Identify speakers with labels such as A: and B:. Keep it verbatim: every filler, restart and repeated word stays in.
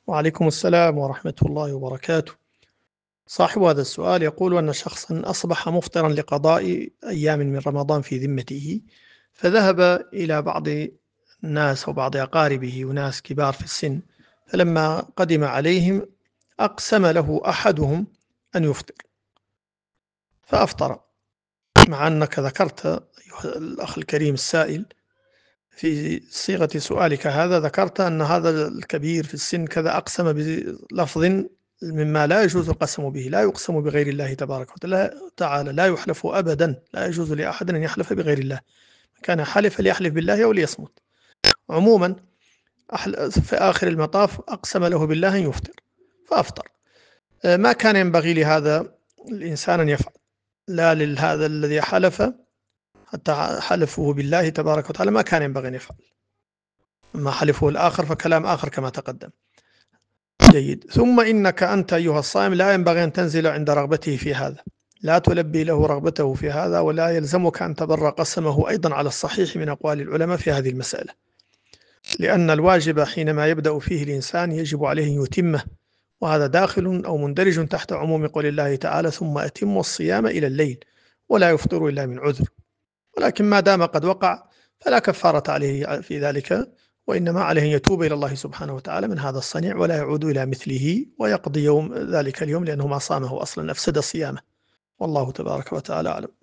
A: وعليكم السلام ورحمة الله وبركاته. صاحب هذا السؤال يقول أن شخصا أصبح مفطرا لقضاء أيام من رمضان في ذمته، فذهب إلى بعض الناس أو بعض أقاربه وناس كبار في السن، فلما قدم عليهم أقسم له أحدهم أن يفطر فأفطر، مع أنك ذكرت أيها الأخ الكريم السائل في صيغة سؤالك هذا، ذكرت أن هذا الكبير في السن كذا أقسم بلفظ مما لا يجوز القسم به، لا يقسم بغير الله تبارك وتعالى، لا يحلف أبدا، لا يجوز لأحد أن يحلف بغير الله، كان حلف ليحلف بالله أو ليصمت. عموما في آخر المطاف أقسم له بالله أن يفطر فأفطر. ما كان ينبغي لهذا الإنسان أن يفعل، لا لهذا الذي حلف حتى حلفه بالله تبارك وتعالى ما كان ينبغي أن يفعل، ما حلفه الآخر فكلام آخر كما تقدم. جيد. ثم إنك أنت أيها الصائم لا ينبغي أن تنزل عند رغبته في هذا، لا تلبي له رغبته في هذا، ولا يلزمك أن تبر قسمه أيضا على الصحيح من أقوال العلماء في هذه المسألة، لأن الواجب حينما يبدأ فيه الإنسان يجب عليه أن يتمه، وهذا داخل أو مندرج تحت عموم قول الله تعالى: ثم أتموا الصيام إلى الليل ولا يفطر إلا من عذر. ولكن ما دام قد وقع فلا كفارة عليه في ذلك، وإنما عليه أن يتوب إلى الله سبحانه وتعالى من هذا الصنيع ولا يعود إلى مثله، ويقضي يوم ذلك اليوم لأنه ما صامه أصلا، أفسد صيامه. والله تبارك وتعالى أعلم.